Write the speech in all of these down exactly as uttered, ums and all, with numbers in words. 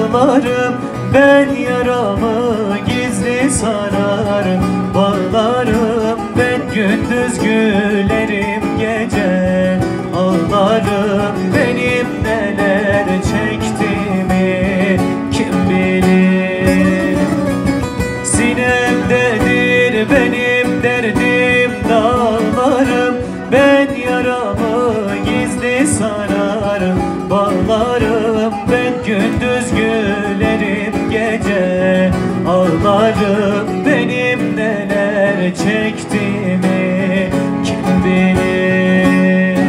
dağlarım, ben yaramı gizli sararım. Bağlarım, ben gündüz gülerim, gece ağlarım. Benim neler çektiğimi kim bilir? Sinemdedir benim derdim, dağlarım, ben yaramı gizli sararım. Bağlarım, ben gündüz gülerim, gece ağlarım. Benim neler çektiğimi kim bilir?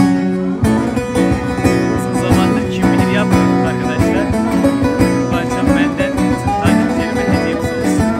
Uzun zamandır kim bilir yapmıyorduk arkadaşlar. Bu akşam benden takipçilerime hediyemiz olsun.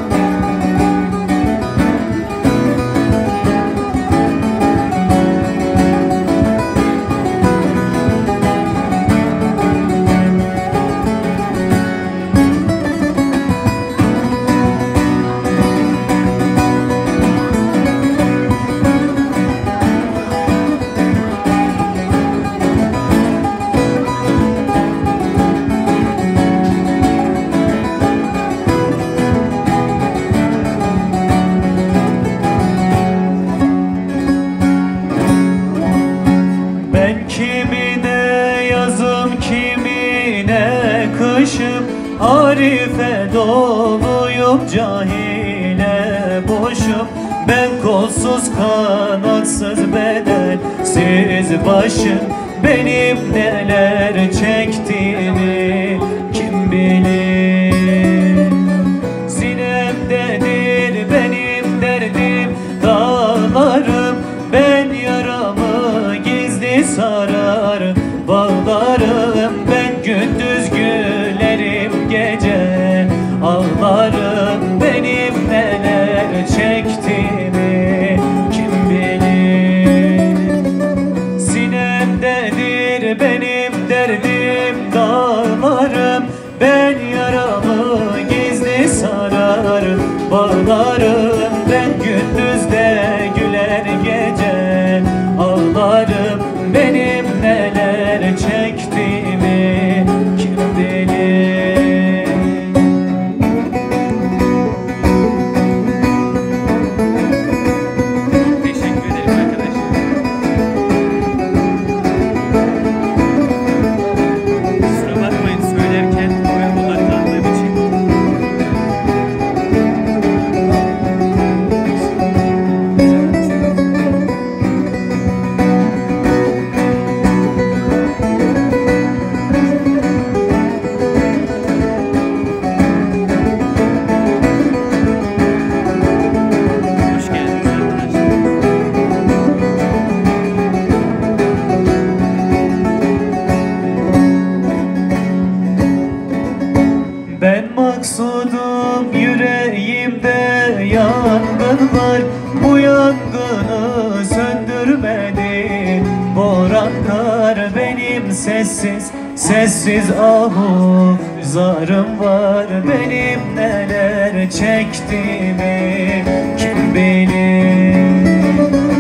Kimine yazım, kimine kışım, arife doluyum, cahile boşum. Ben kolsuz kanatsız bedensiz başım. Benim neler çektiğimi kim bilir? Sinemdedir benim derdim, dağlarım, ben yaramı gizli sarar. Bağlarım, ben gündüz gülerim, gece ağlarım. Benim neler çektiğimi kim bilir? Sinemdedir benim derdim, dağlarım, ben yaramı gizli sarar. Bağlarım, ben gündüz de güler, gece ağlarım. Benim neler çektiğimi kim bilir? Teşekkür ederim arkadaşlar. Kusura bakmayın söylerken böyle odaklandığım için. Hoş geldiniz arkadaşlar. Ben maksudum, yüreğimde yangın var. Bu yangını söndürmedi boranlar. Benim sessiz sessiz ahu zarım var. Benim neler çektiğimi kim bilir?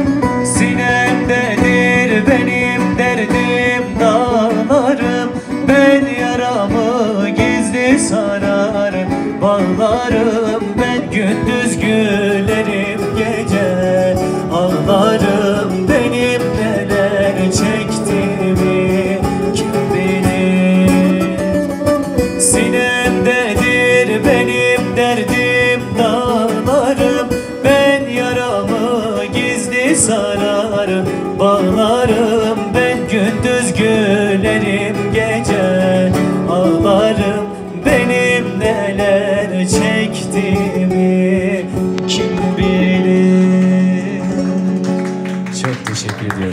Sinemdedir benim derdim, dağlarım, ben yaramı gizli sarar. Bağlarım, ben gündüz gülerim, gece ağlarım. Benim neler çektiğimi kim bilir? Sinemdedir benim derdim, dağlarım, ben yaramı gizli sarar. Bağlarım,